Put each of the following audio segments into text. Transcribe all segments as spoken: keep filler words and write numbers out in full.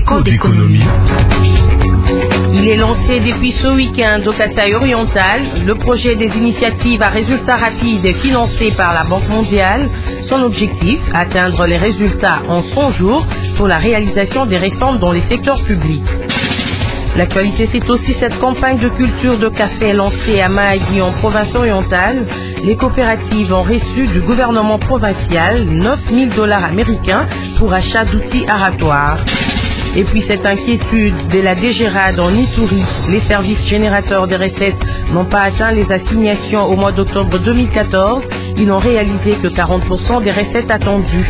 Code d'économie. Il est lancé depuis ce week-end au Kasaï oriental, le projet des initiatives à résultats rapides financé par la Banque mondiale. Son objectif, atteindre les résultats en cent jours pour la réalisation des réformes dans les secteurs publics. L'actualité, c'est aussi cette campagne de culture de café lancée à Mahagi en province orientale. Les coopératives ont reçu du gouvernement provincial neuf mille dollars américains pour achat d'outils aratoires. Et puis cette inquiétude de la D G R A D en Ituri, les services générateurs des recettes n'ont pas atteint les assignations au mois d'octobre deux mille quatorze. Ils n'ont réalisé que quarante pour cent des recettes attendues.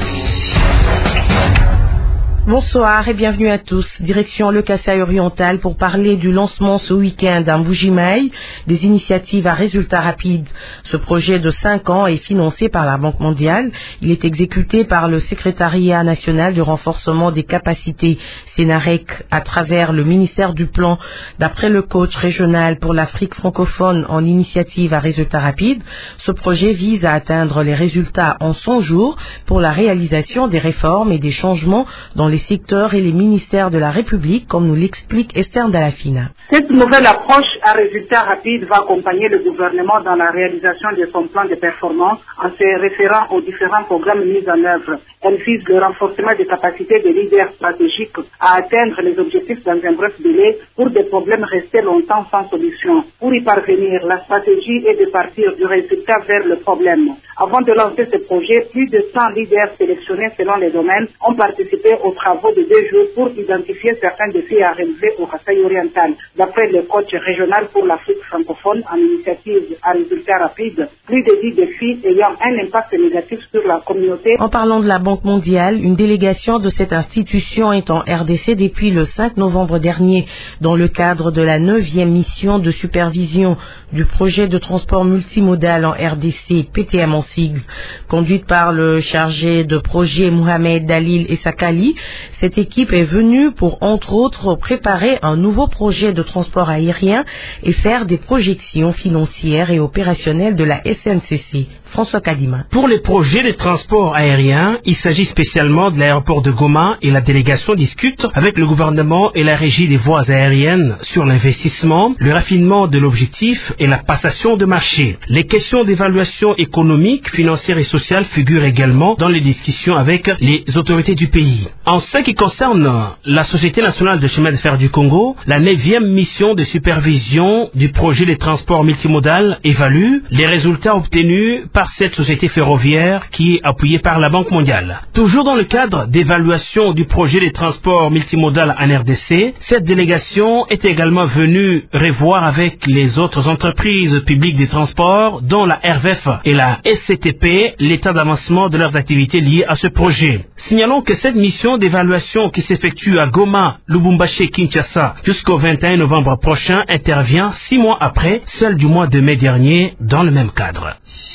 Bonsoir et bienvenue à tous. Direction le Kasaï oriental pour parler du lancement ce week-end à Mbujimaï des initiatives à résultats rapides. Ce projet de cinq ans est financé par la Banque mondiale. Il est exécuté par le Secrétariat national du renforcement des capacités Sénarec à travers le ministère du Plan. D'après le coach régional pour l'Afrique francophone en initiative à résultats rapides, ce projet vise à atteindre les résultats en cent jours pour la réalisation des réformes et des changements dans les secteurs et les ministères de la République, comme nous l'explique Esther Dalafina. Cette nouvelle approche à résultats rapides va accompagner le gouvernement dans la réalisation de son plan de performance en se référant aux différents programmes mis en œuvre. Elle vise le renforcement des capacités des leaders stratégiques à atteindre les objectifs dans un bref délai pour des problèmes restés longtemps sans solution. Pour y parvenir, la stratégie est de partir du résultat vers le problème. Avant de lancer ce projet, plus de cent leaders sélectionnés selon les domaines ont participé aux travaux de deux jours pour identifier certains défis à relever au Kasaï oriental. D'après le coach régional pour l'Afrique francophone en initiative à résultats rapides, plus de dix défis ayant un impact négatif sur la communauté. En parlant de la Banque mondiale, une délégation de cette institution est en R D C depuis le cinq novembre dernier dans le cadre de la neuvième mission de supervision du projet de transport multimodal en R D C, P T M en sigle, conduite par le chargé de projet Mohamed Dalil Essakali. Cette équipe est venue pour, entre autres, préparer un nouveau projet de transport aérien et faire des projections financières et opérationnelles de la S N C C. François Kadima. Pour les projets de transport aérien, il s'agit spécialement de l'aéroport de Goma et la délégation discute avec le gouvernement et la régie des voies aériennes sur l'investissement, le raffinement de l'objectif et la passation de marché. Les questions d'évaluation économique, financière et sociale figurent également dans les discussions avec les autorités du pays. En ce qui concerne la Société nationale de chemin de fer du Congo, la neuvième mission de supervision du projet de transport multimodal évalue les résultats obtenus par cette société ferroviaire qui est appuyée par la Banque mondiale. Toujours dans le cadre d'évaluation du projet de transport multimodal en R D C, cette délégation est également venue revoir avec les autres entreprises publiques des transports, dont la R V F et la S C T P, l'état d'avancement de leurs activités liées à ce projet. Signalons que cette mission d'évaluation qui s'effectue à Goma, Lubumbashi et Kinshasa jusqu'au vingt et un novembre prochain intervient six mois après celle du mois de mai dernier dans le même cadre.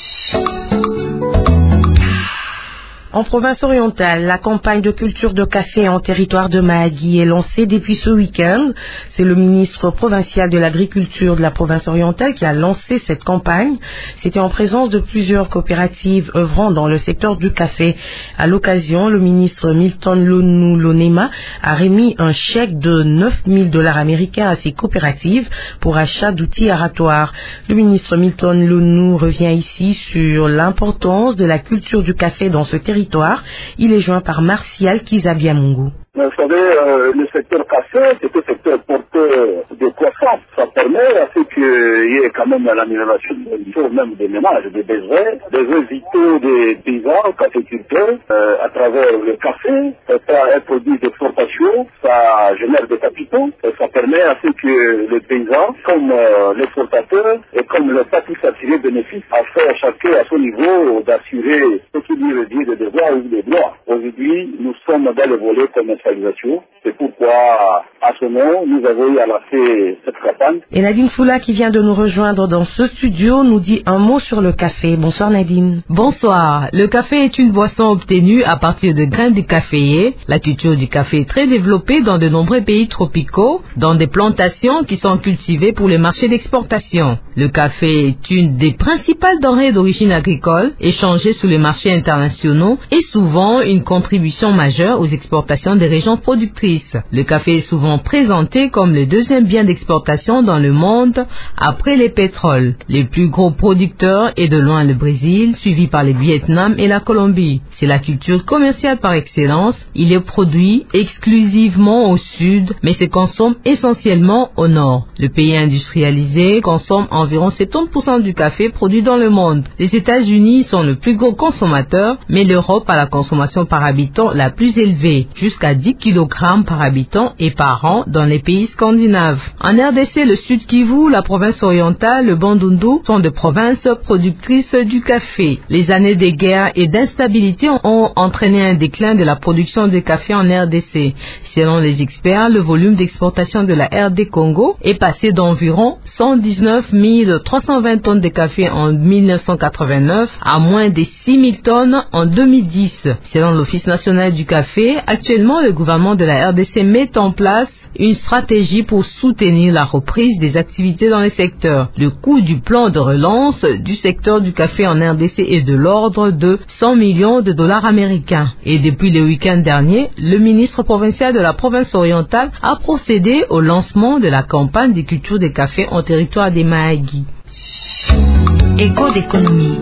En province orientale, la campagne de culture de café en territoire de Mahagi est lancée depuis ce week-end. C'est le ministre provincial de l'agriculture de la province orientale qui a lancé cette campagne. C'était en présence de plusieurs coopératives œuvrant dans le secteur du café. À l'occasion, le ministre Milton Lonu Lonema a remis un chèque de neuf mille dollars américains à ces coopératives pour achat d'outils aratoires. Le ministre Milton Lonu revient ici sur l'importance de la culture du café dans ce territoire. Il est joint par Martial Kizabiamungu. Vous savez, euh, le secteur café, c'est un secteur porteur de croissance. Ça permet à ce qu'il y ait quand même l'amélioration même des ménages, des besoins, des besoins vitaux des paysans, caféiculteurs, euh, à travers le café. C'est un produit d'exportation, ça génère des capitaux, et ça permet à ce que les paysans, comme euh, l'exportateur et comme le puissent attirer bénéfices, à faire chacun à son niveau d'assurer ce qui lui revient des devoirs ou des droits. Aujourd'hui, nous sommes dans le volet commercialisation. C'est pourquoi, à ce moment, nous avons eu à lancer cette campagne. Et Nadine Foula, qui vient de nous rejoindre dans ce studio, nous dit un mot sur le café. Bonsoir Nadine. Bonsoir. Le café est une boisson obtenue à partir de graines de caféier. La culture du café est très développée dans de nombreux pays tropicaux, dans des plantations qui sont cultivées pour les marchés d'exportation. Le café est une des principales denrées d'origine agricole, échangée sur les marchés internationaux et souvent une contribution majeure aux exportations des régions productrices. Le café est souvent présenté comme le deuxième bien d'exportation dans le monde après les pétroles. Les plus gros producteurs est de loin le Brésil, suivi par le Vietnam et la Colombie. C'est la culture commerciale par excellence. Il est produit exclusivement au sud, mais se consomme essentiellement au nord. Le pays industrialisé consomme environ soixante pour cent du café produit dans le monde. Les États-Unis sont le plus gros consommateur, mais l'Europe a la consommation par habitant la plus élevée, jusqu'à dix kilogrammes par habitant et par an dans les pays scandinaves. En R D C, le Sud Kivu, la province orientale, le Bandundu sont des provinces productrices du café. Les années de guerre et d'instabilité ont entraîné un déclin de la production de café en R D C. Selon les experts, le volume d'exportation de la R D Congo est passé d'environ cent dix-neuf mille trois cent vingt tonnes de café en mille neuf cent quatre-vingt-neuf à moins de six mille tonnes en deux mille dix. Selon l'Office national du café, actuellement le gouvernement de la R D C met en place une stratégie pour soutenir la reprise des activités dans le secteur. Le coût du plan de relance du secteur du café en R D C est de l'ordre de cent millions de dollars américains. Et depuis le week-end dernier, le ministre provincial de la province orientale a procédé au lancement de la campagne de culture des cafés en territoire des Mahagi. Écho d'économie.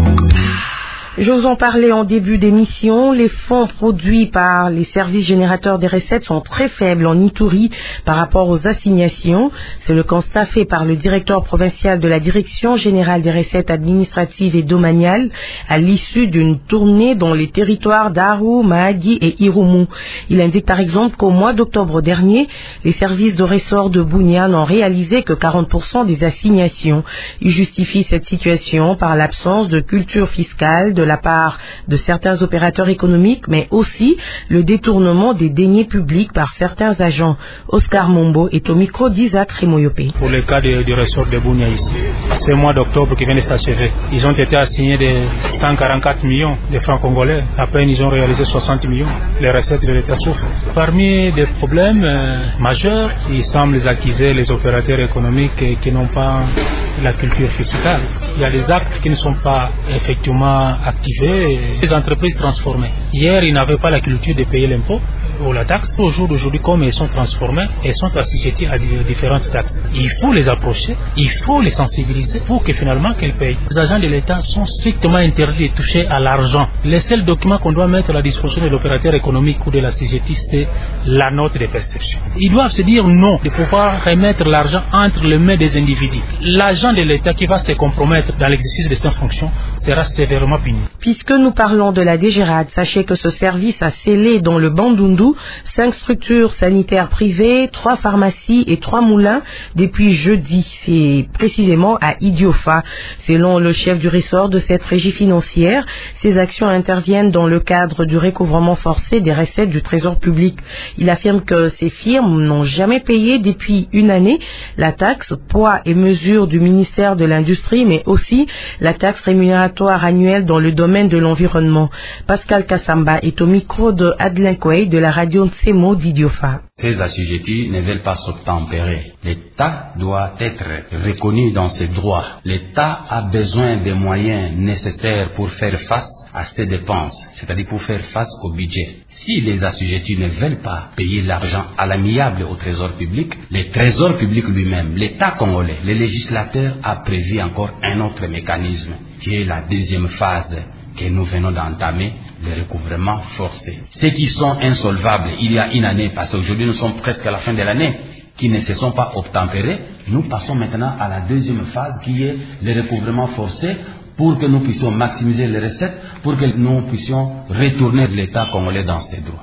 Je vous en parlais en début d'émission, les fonds produits par les services générateurs des recettes sont très faibles en Ituri par rapport aux assignations. C'est le constat fait par le directeur provincial de la Direction générale des recettes administratives et domaniales à l'issue d'une tournée dans les territoires d'Aru, Mahagi et Irumu. Il indique par exemple qu'au mois d'octobre dernier, les services de ressort de Bunia n'ont réalisé que quarante pour cent des assignations. Il justifie cette situation par l'absence de culture fiscale de la part de certains opérateurs économiques, mais aussi le détournement des deniers publics par certains agents. Oscar Mombo est au micro d'Isaac Remoyopé. Pour le cas du ressort de Bunia ici, c'est le mois d'octobre qui vient de s'achever. Ils ont été assignés de cent quarante-quatre millions de francs congolais. À peine ils ont réalisé soixante millions. Les recettes de l'État souffrent. Parmi les problèmes euh, majeurs, il semble accuser les opérateurs économiques qui n'ont pas la culture fiscale. Il y a des actes qui ne sont pas effectivement activés, les entreprises transformées. Hier, ils n'avaient pas la culture de payer l'impôt ou la taxe. Au jour d'aujourd'hui, comme elles sont transformées, elles sont assujetties à différentes taxes. Il faut les approcher, il faut les sensibiliser pour que finalement qu'elles payent. Les agents de l'État sont strictement interdits de toucher à l'argent. Les seuls documents qu'on doit mettre à la disposition de l'opérateur économique ou de la C G T, c'est la note de perception. Ils doivent se dire non de pouvoir remettre l'argent entre les mains des individus. L'agent de l'État qui va se compromettre dans l'exercice de ses fonctions sera sévèrement puni. Puisque nous parlons de la D G R A D, sachez que ce service a scellé dans le Bandundu cinq structures sanitaires privées, trois pharmacies et trois moulins depuis jeudi. C'est précisément à Idiofa. Selon le chef du ressort de cette régie financière, ces actions interviennent dans le cadre du recouvrement forcé des recettes du trésor public. Il affirme que ces firmes n'ont jamais payé depuis une année la taxe poids et mesure du ministère de l'Industrie, mais aussi la taxe rémunératoire annuelle dans le domaine de l'environnement. Pascal Kassamba est au micro de Adeline Kouei de la radio Nsemo d'Idiofa. Ces assujettis ne veulent pas s'obtempérer. L'État doit être reconnu dans ses droits. L'État a besoin des moyens nécessaires pour faire face à ses dépenses, c'est-à-dire pour faire face au budget. Si les assujettis ne veulent pas payer l'argent à l'amiable au trésor public, le trésor public lui-même, l'État congolais, le législateur a prévu encore un autre mécanisme, qui est la deuxième phase que nous venons d'entamer, le recouvrement forcé. Ceux qui sont insolvables il y a une année, parce qu'aujourd'hui nous sommes presque à la fin de l'année, qui ne se sont pas obtempérés, nous passons maintenant à la deuxième phase qui est le recouvrement forcé pour que nous puissions maximiser les recettes, pour que nous puissions retourner l'État congolais dans ses droits.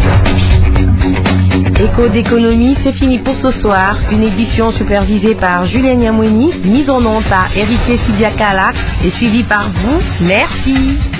Écho d'économie, c'est fini pour ce soir. Une édition supervisée par Julien Nyamweni, mise en onde par Eric Sidiakala et suivie par vous. Merci.